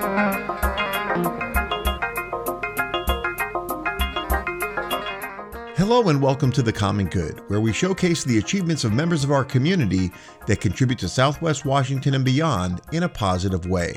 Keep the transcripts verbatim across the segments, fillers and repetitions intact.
Hello and welcome to The Common Good, where we showcase the achievements of members of our community that contribute to Southwest Washington and beyond in a positive way.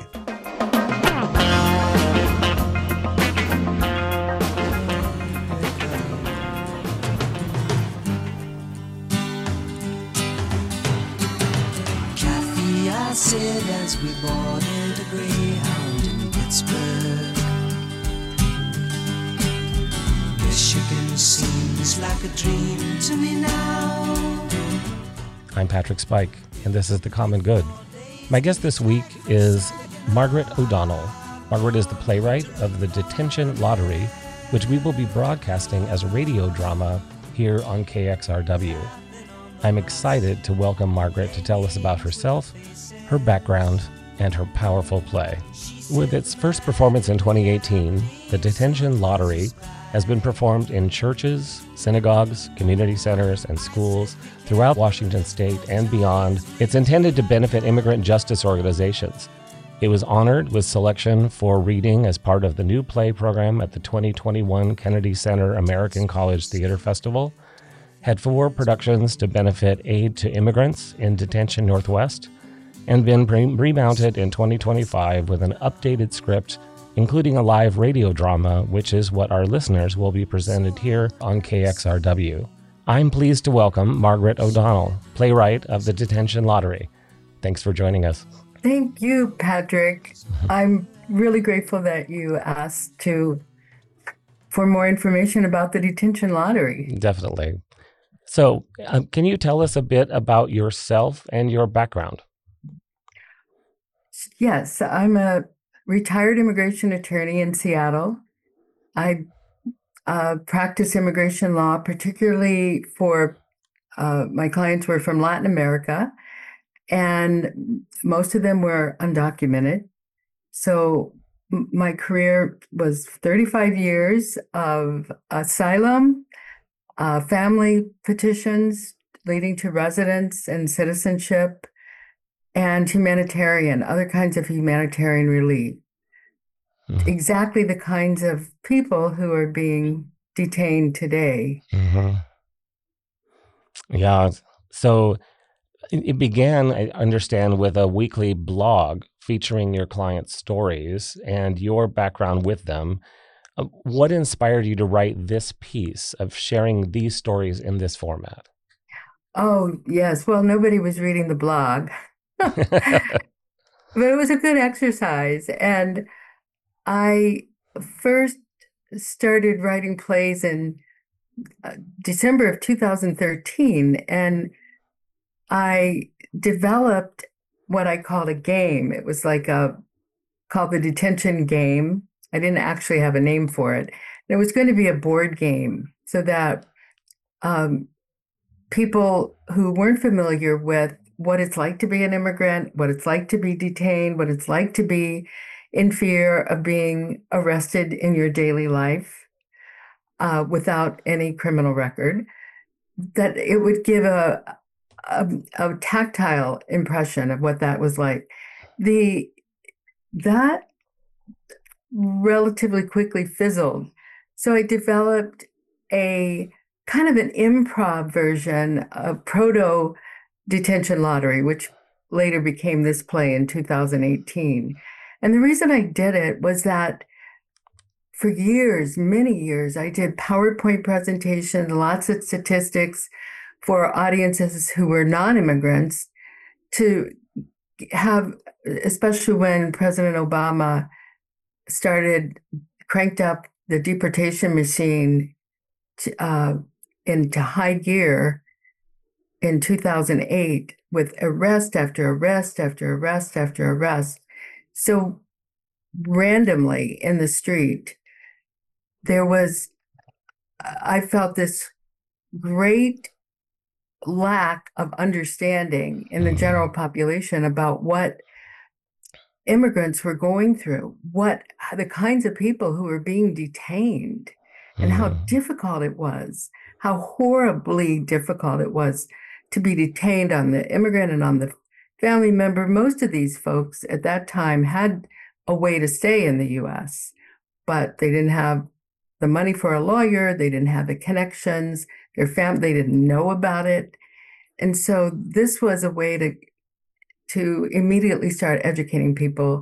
Kathy, I said as we boarded a Greyhound in Pittsburgh, Michigan seems like a dream to me now. I'm Patrick Spike, and this is The Common Good. My guest this week is Margaret O'Donnell. Margaret is the playwright of The Detention Lottery, which we will be broadcasting as a radio drama here on K X R W. I'm excited to welcome Margaret to tell us about herself, her background, and her powerful play. With its first performance in twenty eighteen, The Detention Lottery has been performed in churches, synagogues, community centers, and schools throughout Washington state and beyond. It's intended to benefit immigrant justice organizations. It was honored with selection for reading as part of the new play program at the twenty twenty-one Kennedy Center American College Theater Festival, had four productions to benefit aid to immigrants in Detention Northwest, and been pre- remounted in twenty twenty-five with an updated script including a live radio drama, which is what our listeners will be presented here on K X R W. I'm pleased to welcome Margaret O'Donnell, playwright of The Detention Lottery. Thanks for joining us. Thank you, Patrick. I'm really grateful that you asked to for more information about the Detention Lottery. Definitely. So, um, can you tell us a bit about yourself and your background? Yes, I'm a retired immigration attorney in Seattle. I uh, practice immigration law, particularly for uh, my clients were from Latin America, and most of them were undocumented. So m- my career was thirty-five years of asylum, uh, family petitions leading to residence and citizenship, and humanitarian, other kinds of humanitarian relief. Mm-hmm. Exactly the kinds of people who are being detained today. Mm-hmm. Yeah. So it began, I understand, with a weekly blog featuring your clients' stories and your background with them. What inspired you to write this piece of sharing these stories in this format? Oh, yes. Well, nobody was reading the blog. But it was a good exercise. And I first started writing plays in uh, December of two thousand thirteen, and I developed what I called a game. It was like a called the Detention Game. I didn't actually have a name for it. And it was going to be a board game so that um, people who weren't familiar with what it's like to be an immigrant, what it's like to be detained, what it's like to be in fear of being arrested in your daily life uh, without any criminal record, that it would give a, a, a tactile impression of what that was like. The that relatively quickly fizzled. So I developed a kind of an improv version of proto Detention Lottery, which later became this play in two thousand eighteen. And the reason I did it was that for years, many years, I did PowerPoint presentations, lots of statistics for audiences who were non-immigrants to have, especially when President Obama started, cranked up the deportation machine to, uh, into high gear in two thousand eight with arrest after arrest after arrest after arrest. So randomly in the street, there was, I felt this great lack of understanding in the general population about what immigrants were going through, what the kinds of people who were being detained, and how difficult it was, how horribly difficult it was to be detained on the immigrant and on the family member. Most of these folks at that time had a way to stay in the U S, but they didn't have the money for a lawyer. They didn't have the connections. Their family, they didn't know about it. And so this was a way to, to immediately start educating people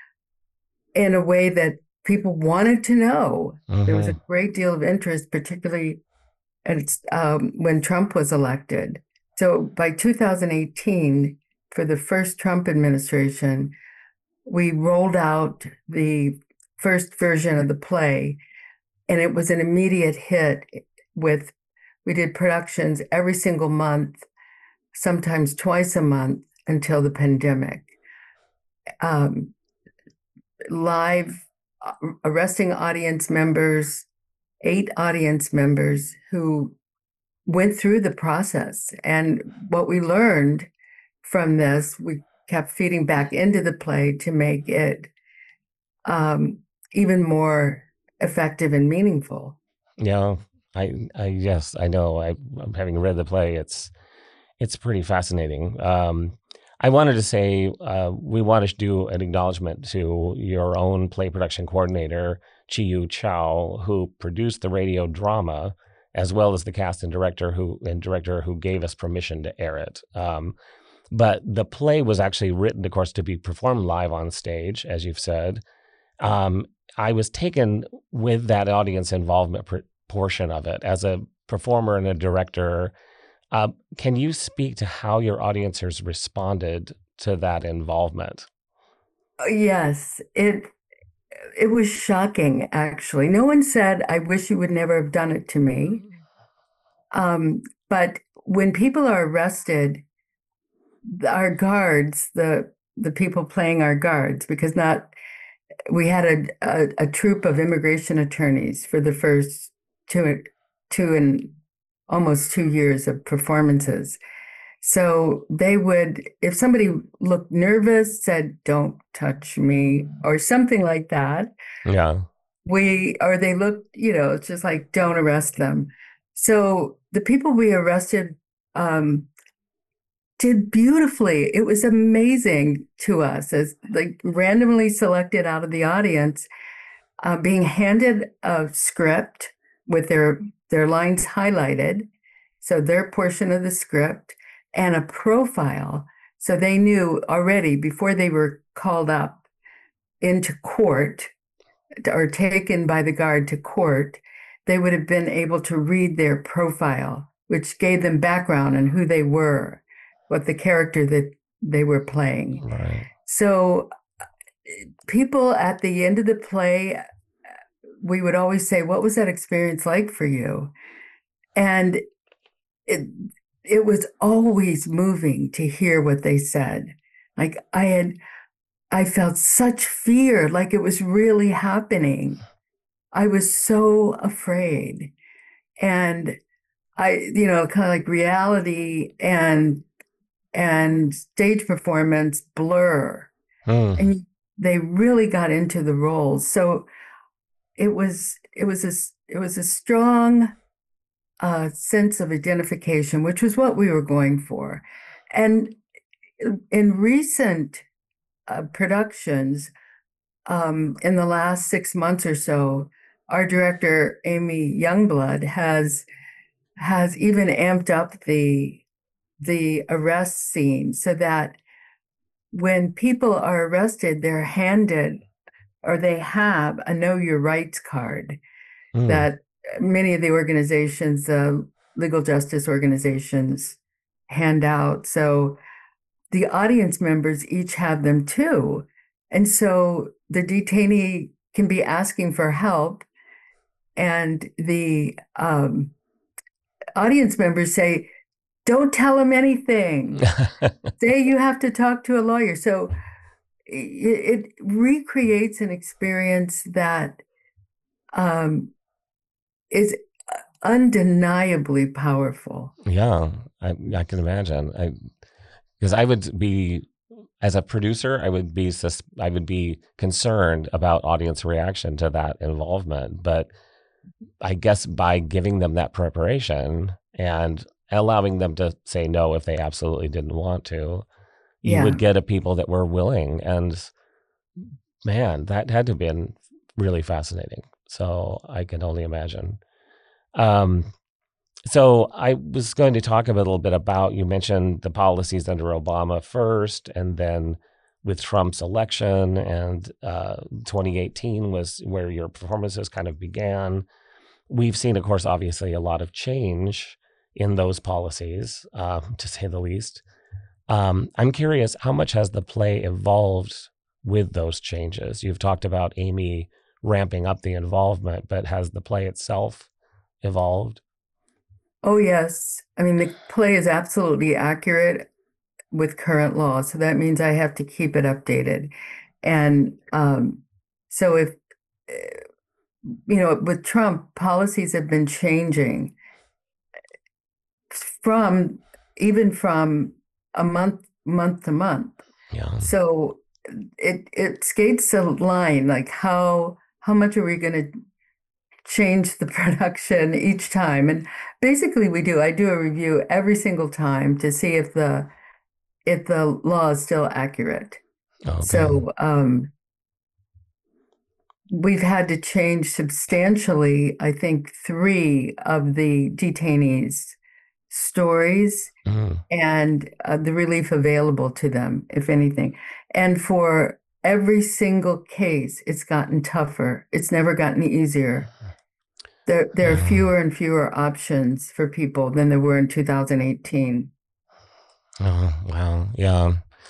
in a way that people wanted to know. Mm-hmm. There was a great deal of interest, particularly at, um, when Trump was elected. So by two thousand eighteen, for the first Trump administration, we rolled out the first version of the play, and it was an immediate hit. With we did productions every single month, sometimes twice a month until the pandemic. Um, live uh, arresting audience members, eight audience members who went through the process. And what we learned from this, we kept feeding back into the play to make it um, even more effective and meaningful. Yeah, I, I yes, I know. I, having read the play, it's it's pretty fascinating. Um, I wanted to say uh, we want to do an acknowledgement to your own play production coordinator, Chi-Yu Chow, who produced the radio drama, as well as the cast and director who and director who gave us permission to air it. Um, but the play was actually written, of course, to be performed live on stage, as you've said. Um, I was taken with that audience involvement pr- portion of it as a performer and a director. Uh, can you speak to how your audiences responded to that involvement? Yes, it it was shocking, actually. No one said, "I wish you would never have done it to me." Um, but when people are arrested, our guards, the the people playing our guards, because not we had a, a, a troupe of immigration attorneys for the first two two and almost two years of performances. So they would, if somebody looked nervous, said, "Don't touch me," or something like that. Yeah. We, or they looked, you know, it's just like, "Don't arrest them." So the people we arrested um, did beautifully. It was amazing to us, as like randomly selected out of the audience, uh, being handed a script with their their lines highlighted, so their portion of the script, and a profile. So they knew already before they were called up into court or taken by the guard to court, they would have been able to read their profile, which gave them background on who they were, what the character that they were playing. Right. So people at the end of the play, we would always say, "What was that experience like for you?" And it it was always moving to hear what they said. Like I had, I felt such fear, like it was really happening. I was so afraid. And I, you know, kind of like reality and and stage performance blur. Hmm. And they really got into the roles. So it was it was a it was a strong uh, sense of identification, which was what we were going for. And in recent uh, productions, um, in the last six months or so, our director Amy Youngblood has has even amped up the the arrest scene so that when people are arrested, they're handed or they have a Know Your Rights card mm. that many of the organizations, uh, legal justice organizations, hand out. So the audience members each have them too. And so the detainee can be asking for help, and the um, audience members say, "Don't tell him anything. Say you have to talk to a lawyer." So it, it recreates an experience that um, is undeniably powerful. Yeah, I, I can imagine. I because I would be, as a producer, I would be sus- I would be concerned about audience reaction to that involvement. But I guess by giving them that preparation and allowing them to say no if they absolutely didn't want to, you Yeah. would get a people that were willing and Man, that had to have been really fascinating. So I can only imagine. Um, so I was going to talk a little bit about, you mentioned the policies under Obama first, and then with Trump's election, and uh, twenty eighteen was where your performances kind of began. We've seen, of course, obviously a lot of change in those policies, uh, to say the least. Um, I'm curious, how much has the play evolved with those changes? You've talked about Amy ramping up the involvement, but has the play itself evolved? Oh, yes. I mean, the play is absolutely accurate with current law, so that means I have to keep it updated. And um, so if, you know, with Trump, policies have been changing from, even from a month, month to month. Yeah. So it it skates a line, like how how much are we going to change the production each time? And basically we do. I do a review every single time to see if the if the law is still accurate. Okay. So um, we've had to change substantially, I think, three of the detainees' stories Mm. and uh, the relief available to them, if anything. And for every single case, it's gotten tougher. It's never gotten easier. There, there are fewer and fewer options for people than there were in two thousand eighteen. Oh, wow. Yeah.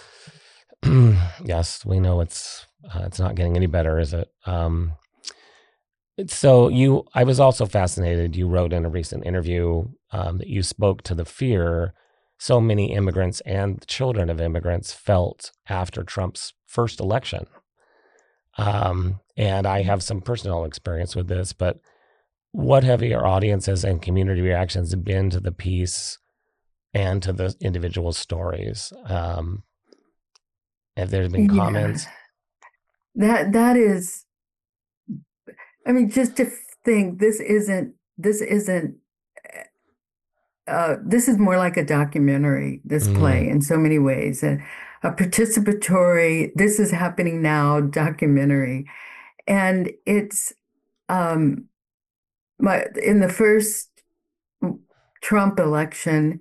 Yes, we know it's uh, it's not getting any better, is it? Um, so you, I was also fascinated. You wrote in a recent interview um, that you spoke to the fear so many immigrants and children of immigrants felt after Trump's first election. Um, and I have some personal experience with this, but what have your audiences and community reactions been to the piece and to the individual stories? Um, have there been Yeah. comments? That that is, I mean, just to think this isn't this isn't uh, this is more like a documentary, this Mm. play in so many ways, and a participatory, this is happening now documentary. And it's um, my in the first Trump election,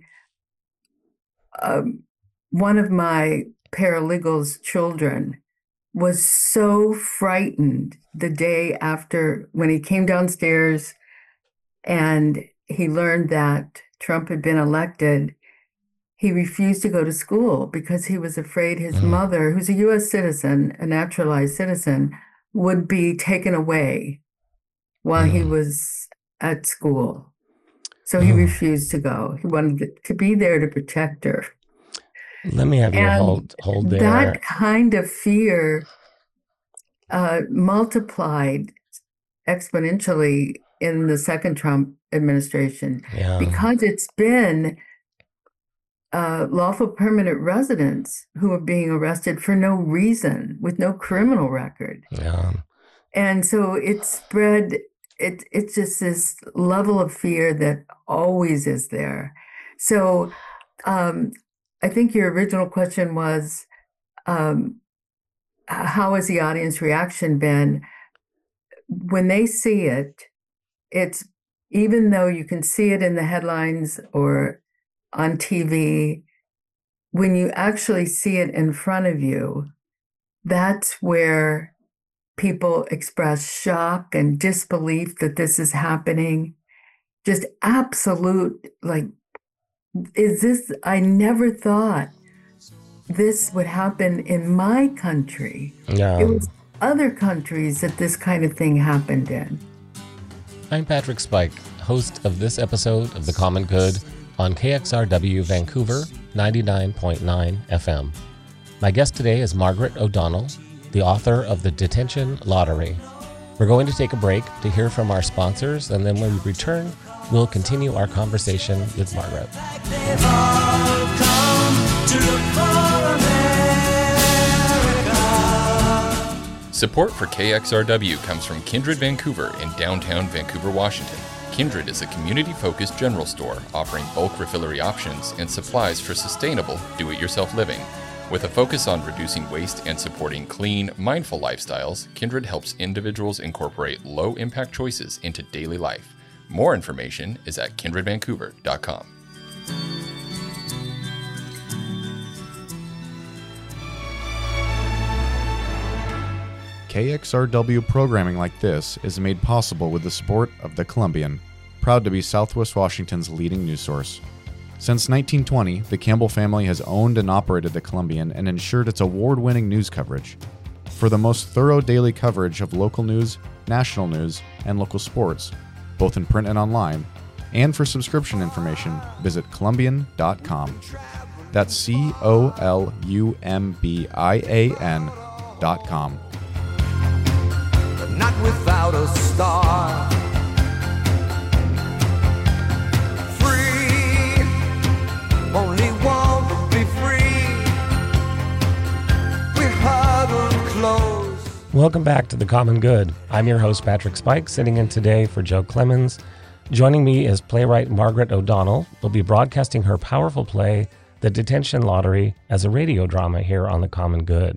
um, one of my paralegal's children was so frightened the day after when he came downstairs and he learned that Trump had been elected. He refused to go to school because he was afraid his Mm. mother, who's a U S citizen, a naturalized citizen, would be taken away while he Mm. was at school. So he Oh. refused to go. He wanted to be there to protect her. Let me have you And hold hold there. that kind of fear uh, multiplied exponentially in the second Trump administration Yeah. because it's been uh, lawful permanent residents who are being arrested for no reason with no criminal record. Yeah. And so it spread, it, it's just this level of fear that always is there. So um, I think your original question was, um, how has the audience reaction been? When they see it, it's, even though you can see it in the headlines or on T V, when you actually see it in front of you, that's where people express shock and disbelief that this is happening. Just absolute, like, is this, I never thought this would happen in my country. Yeah. It was other countries that this kind of thing happened in. I'm Patrick Spike, host of this episode of The Common Good on K X R W Vancouver ninety-nine point nine F M. My guest today is Margaret O'Donnell, the author of The Detention Lottery. We're going to take a break to hear from our sponsors, and then when we return, we'll continue our conversation with Margaret. They've all come to look for America. Support for K X R W comes from Kindred Vancouver in downtown Vancouver, Washington. Kindred is a community-focused general store offering bulk refillery options and supplies for sustainable, do-it-yourself living. With a focus on reducing waste and supporting clean, mindful lifestyles, Kindred helps individuals incorporate low-impact choices into daily life. More information is at kindred vancouver dot com. K X R W programming like this is made possible with the support of The Columbian, proud to be Southwest Washington's leading news source. Since nineteen twenty, the Campbell family has owned and operated The Columbian and ensured its award-winning news coverage. For the most thorough daily coverage of local news, national news, and local sports, both in print and online, and for subscription information, visit columbian dot com. That's C O L U M B I A N dot com. Not without a star. Free, only want to be free. We huddle close. Welcome back to The Common Good. I'm your host, Patrick Spike, sitting in today for Joe Clemens. Joining me is playwright Margaret O'Donnell, who will be broadcasting her powerful play, The Detention Lottery, as a radio drama here on The Common Good.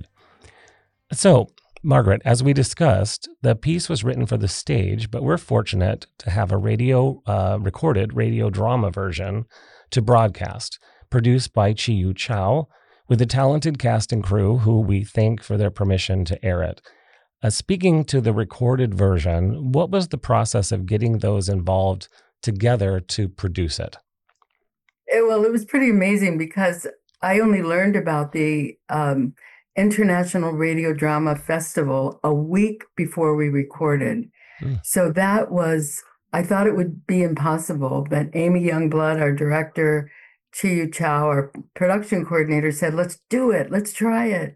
So, Margaret, as we discussed, the piece was written for the stage, but we're fortunate to have a radio, uh, recorded radio drama version to broadcast, produced by Chi-Yu Chow, with a talented cast and crew who we thank for their permission to air it. Uh, speaking to the recorded version, what was the process of getting those involved together to produce it? It, well, it was pretty amazing because I only learned about the um, International Radio Drama Festival a week before we recorded. Mm. So that was, I thought it would be impossible, but Amy Youngblood, our director, Chi-Yu Chow, our production coordinator, said, let's do it, let's try it.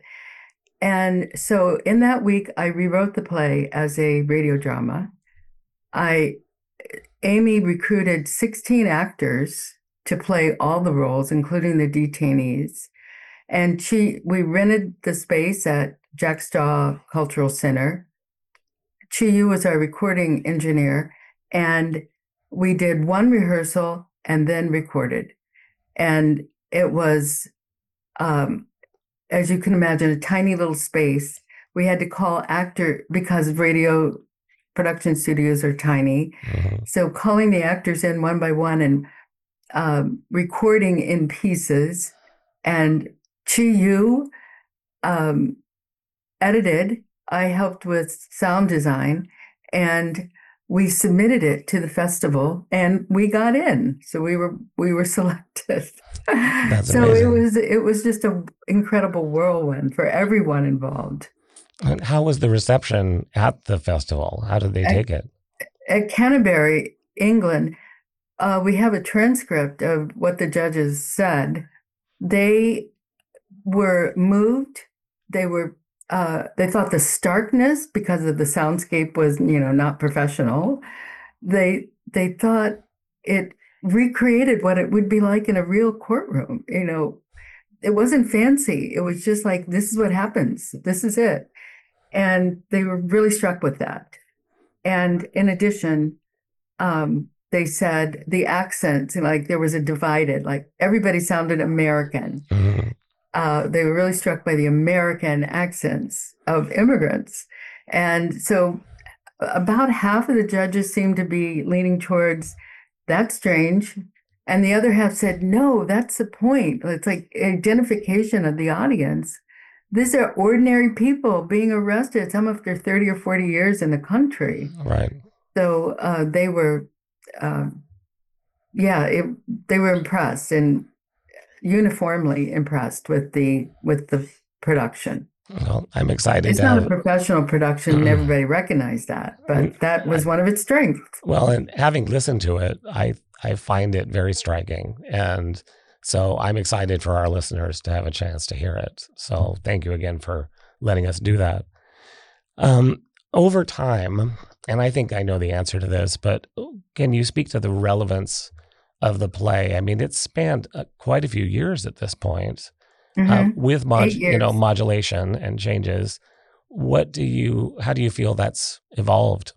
And so in that week, I rewrote the play as a radio drama. I, Amy recruited sixteen actors to play all the roles, including the detainees. And she, we rented the space at Jack Straw Cultural Center. Chi-Yu was our recording engineer, and we did one rehearsal and then recorded. And it was, um, as you can imagine, a tiny little space. We had to call actor, because radio production studios are tiny. Mm-hmm. So calling the actors in one by one and um, recording in pieces. And Chi-Yu um, edited. I helped with sound design, and we submitted it to the festival, and we got in. So we were we were selected. That's so amazing. it was it was just an incredible whirlwind for everyone involved. And how was the reception at the festival? How did they at, take it? At Canterbury, England, uh, we have a transcript of what the judges said. They were moved. They were, uh, they thought the starkness, because of the soundscape, was, you know, not professional. They, they thought it recreated what it would be like in a real courtroom. You know, it wasn't fancy. It was just like, this is what happens. This is it. And they were really struck with that. And in addition, um, they said the accents, like there was a divided, like everybody sounded American. Mm-hmm. Uh, they were really struck by the American accents of immigrants. And so about half of the judges seemed to be leaning towards, that's strange. And the other half said, no, that's the point. It's like identification of the audience. These are ordinary people being arrested, some after thirty or forty years in the country. Right. So uh, they were, uh, yeah, it, they were impressed and uniformly impressed with the with the production. Well, I'm excited. It's to not have... a professional production, and everybody recognized that, but that was one of its strengths. Well, and having listened to it, I I find it very striking, and so I'm excited for our listeners to have a chance to hear it. So thank you again for letting us do that. Um, over time, and I think I know the answer to this, but can you speak to the relevance of the play? I mean, it's spanned uh, quite a few years at this point, mm-hmm. uh, with mod- you know modulation and changes. What do you? How do you feel that's evolved?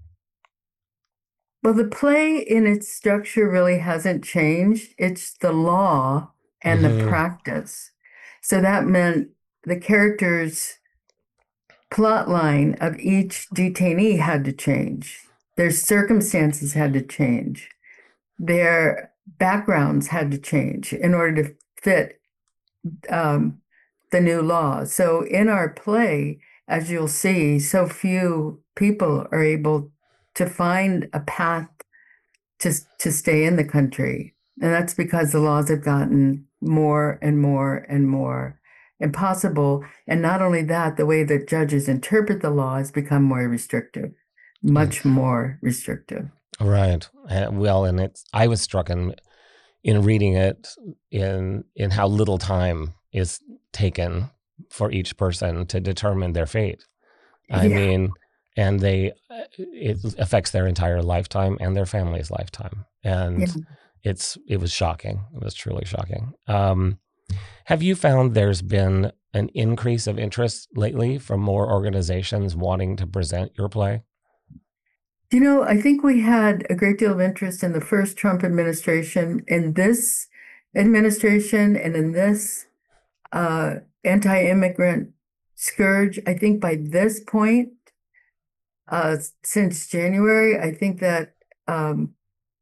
Well, the play in its structure really hasn't changed. It's the law and mm-hmm. the practice. So that meant the characters' plot line of each detainee had to change. Their circumstances had to change. Their backgrounds had to change in order to fit um, the new law. So in our play, as you'll see, so few people are able to find a path to, to stay in the country. And that's because the laws have gotten more and more and more impossible. And not only that, the way that judges interpret the law has become more restrictive, much more restrictive. Right. Uh, well, and it's, I was struck in, in reading it in, in how little time is taken for each person to determine their fate. I Yeah. mean, and they, it affects their entire lifetime and their family's lifetime. And Yeah. it's, it was shocking. It was truly shocking. Um, have you found there's been an increase of interest lately from more organizations wanting to present your play? You know, I think we had a great deal of interest in the first Trump administration, in this administration, and in this uh, anti-immigrant scourge. I think by this point, uh, since January, I think that um,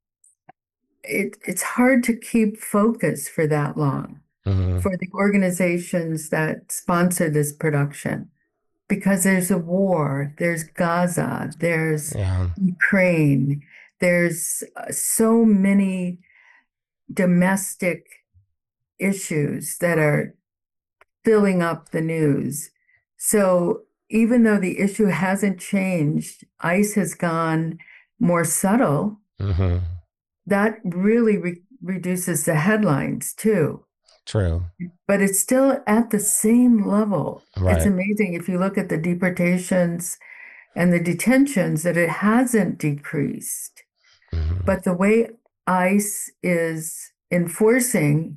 it, it's hard to keep focus for that long Mm-hmm. for the organizations that sponsor this production. Because there's a war, there's Gaza, there's Yeah. Ukraine, there's uh, so many domestic issues that are filling up the news. So even though the issue hasn't changed, ICE has gone more subtle. Mm-hmm. That really re- reduces the headlines too. True. But it's still at the same level. Right. It's amazing if you look at the deportations and the detentions that it hasn't decreased. Mm-hmm. But the way ICE is enforcing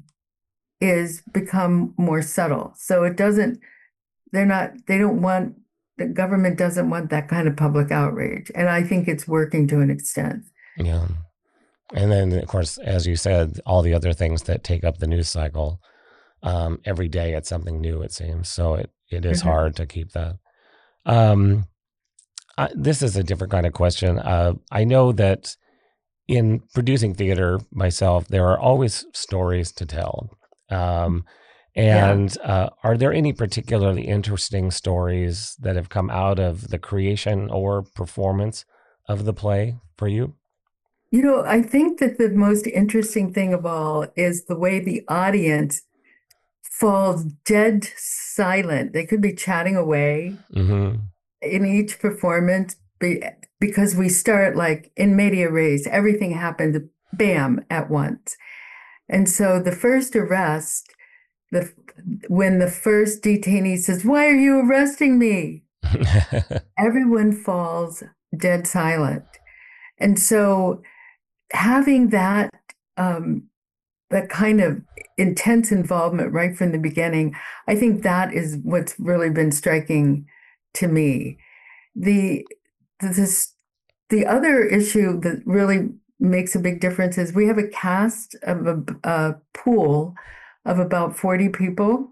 is become more subtle. So it doesn't, they're not, they don't want, the government doesn't want that kind of public outrage. And I think it's working to an extent. Yeah. And then, of course, as you said, all the other things that take up the news cycle, um, every day it's something new, it seems. So it, it is Mhm. hard to keep that. Um, I, this is a different kind of question. Uh, I know that in producing theater myself, there are always stories to tell. Um, and uh, are there any particularly interesting stories that have come out of the creation or performance of the play for you? You know, I think that the most interesting thing of all is the way the audience falls dead silent. They could be chatting away Mm-hmm. in each performance be, because we start like in media res, everything happened bam at once. And so the first arrest, the when the first detainee says, "Why are you arresting me?" Everyone falls dead silent. And so having that um, that kind of intense involvement right from the beginning, I think that is what's really been striking to me. The this the other issue that really makes a big difference is we have a cast of a, a pool of about forty people.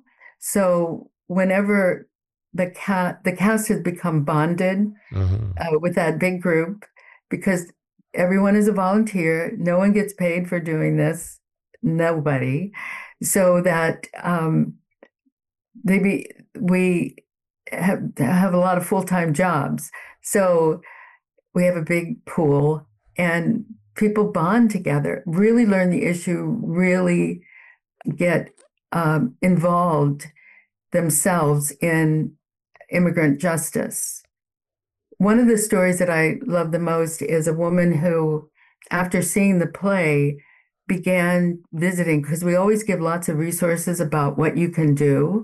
So whenever the cat the cast has become bonded Mm-hmm. uh, with that big group, because everyone is a volunteer. No one gets paid for doing this. Nobody. So that um, they be, we have, have a lot of full-time jobs. So we have a big pool and people bond together, really learn the issue, really get um, involved themselves in immigrant justice. One of the stories that I love the most is a woman who, after seeing the play, began visiting, because we always give lots of resources about what you can do.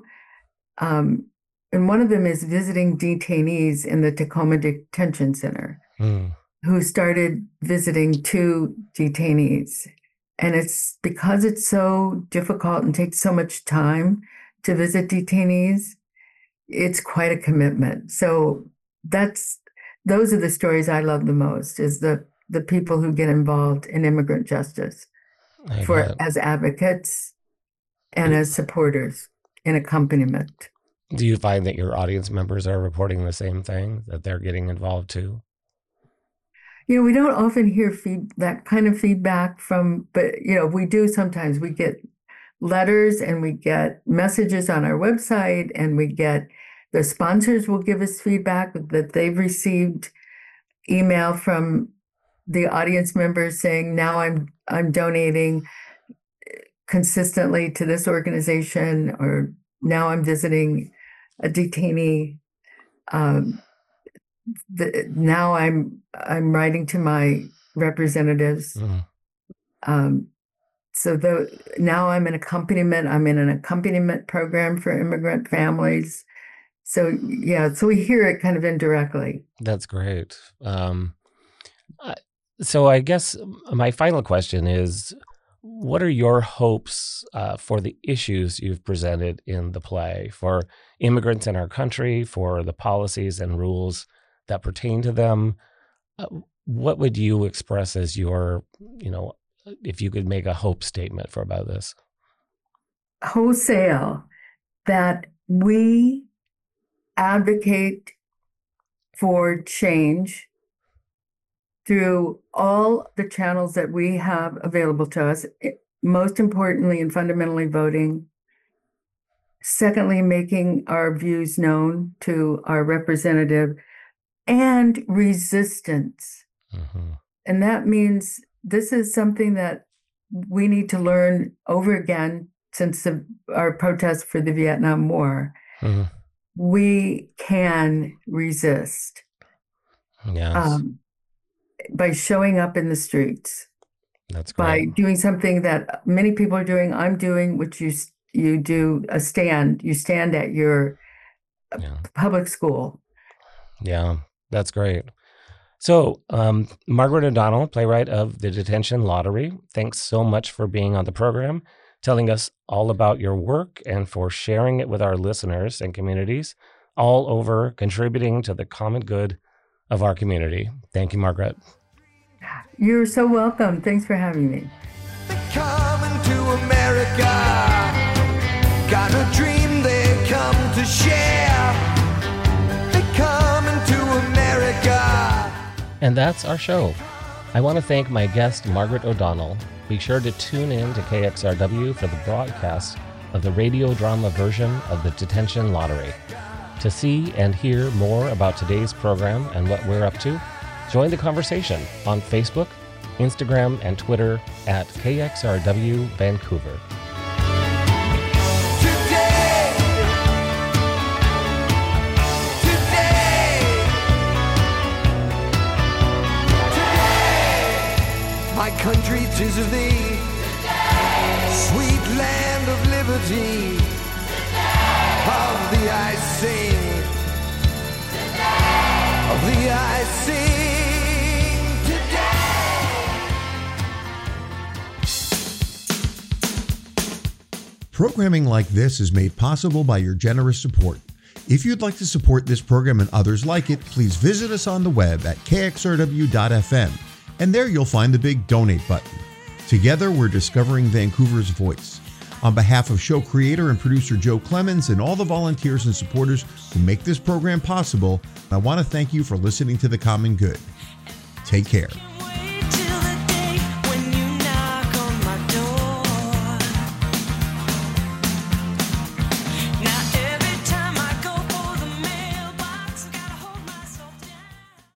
Um, and one of them is visiting detainees in the Tacoma Detention Center, Mm. who started visiting two detainees. And it's because it's so difficult and takes so much time to visit detainees, it's quite a commitment. So that's those are the stories I love the most, is the the people who get involved in immigrant justice I for bet. as advocates and as supporters. in accompaniment. Do you find that your audience members are reporting the same thing, that they're getting involved too? You know, we don't often hear feed, that kind of feedback from, but, you know, we do sometimes. We get letters and we get messages on our website, and we get, the sponsors will give us feedback that they've received email from the audience members saying, now I'm I'm donating consistently to this organization, or now I'm visiting a detainee. Um, the, now I'm I'm writing to my representatives. Mm-hmm. Um, so the, now I'm an accompaniment. I'm in an accompaniment program for immigrant families. So yeah, so we hear it kind of indirectly. That's great. Um, so I guess my final question is, what are your hopes uh, for the issues you've presented in the play, for immigrants in our country, for the policies and rules that pertain to them? Uh, what would you express as your, you know, if you could make a hope statement for about this? Wholesale, that we advocate for change through all the channels that we have available to us, most importantly and fundamentally voting. Secondly, making our views known to our representative, and resistance. Mm-hmm. And that means this is something that we need to learn over again since the, our protests for the Vietnam War. Mm-hmm. We can resist. Yes. Um, by showing up in the streets. That's great. By doing something that many people are doing, I'm doing, which you you do a stand. You stand at your yeah. public school. Yeah, that's great. So, um, Margaret O'Donnell, playwright of The Detention Lottery, thanks so much for being on the program, telling us all about your work, and for sharing it with our listeners and communities all over, contributing to the common good of our community. Thank you, Margaret. You're so welcome. Thanks for having me. Coming to America, got a dream they come to share. They're coming to America. And that's our show. I want to thank my guest, Margaret O'Donnell. Be sure to tune in to K X R W for the broadcast of the radio drama version of The Detention Lottery. To see and hear more about today's program and what we're up to, join the conversation on Facebook, Instagram, and Twitter at K X R W Vancouver. Today, today, today, my country 'tis of thee, sweet land of liberty. Of the I sing, of the I sing today. Programming like this is made possible by your generous support. If you'd like to support this program and others like it, please visit us on the web at K X R W dot F M, and there you'll find the big donate button. Together, we're discovering Vancouver's voice. On behalf of show creator and producer Joe Clemens and all the volunteers and supporters who make this program possible, I want to thank you for listening to The Common Good. Take care.